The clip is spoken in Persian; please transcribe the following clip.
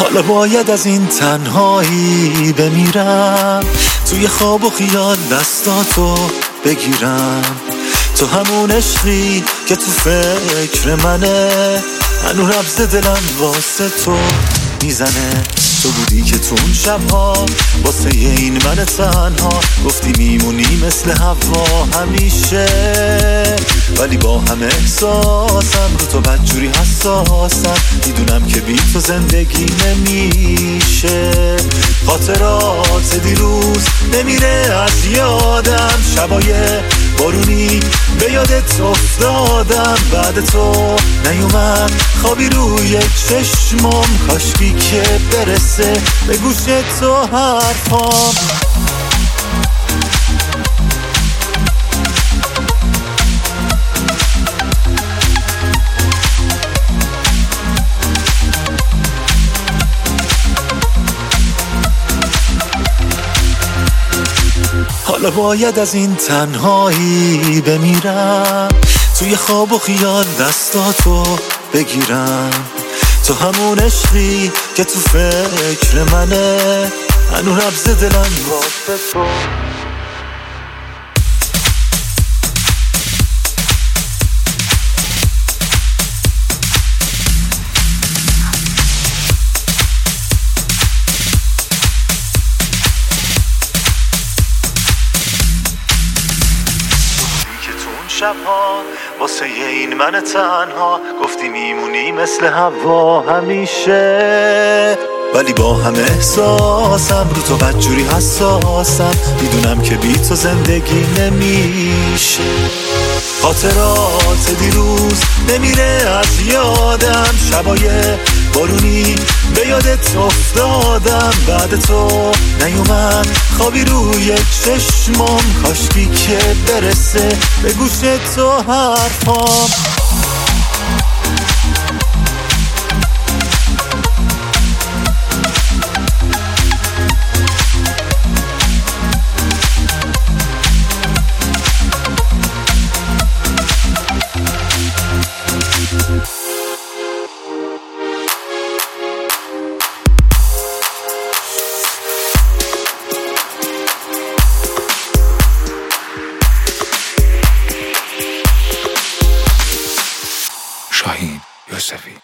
حالا باید از این تنهایی بمیرم، توی خواب و خیال دستاتو بگیرم. تو همون عشقی که تو فکر منه، هنو نبض دلم واسه تو میزنه. تو بودی که تو اون شبها واسه این من تنها گفتی میمونی مثل هوا همیشه، ولی با همه احساسم رو تو بدجوری حساسم. میدونم که بی تو زندگی نمیشه. خاطرات دیروز نمیره از یادم، شبای بارونی به یادت افتادم. بعد تو نیومد خوابی روی چشمم، کاشکی که برسه به گوش تو حرفام. حالا باید از این تنهایی بمیرم، توی خواب و خیال دستاتو بگیرم. تو همون عشقی که تو فکر منه، هنو نبض دلم واسه تو. شبها واسه این من تنها گفتی میمونی مثل هوا همیشه، ولی با همه احساسم رو تو بدجوری حساسم. میدونم که بی تو زندگی نمیشه. خاطرات دیروز نمیره از یادم، شبای بارونی به یادت افتادم. بعد تو نیومد خوابی روی چشمم، کاشکی که برسه به گوش تو حرفام. شاهین یوسفی.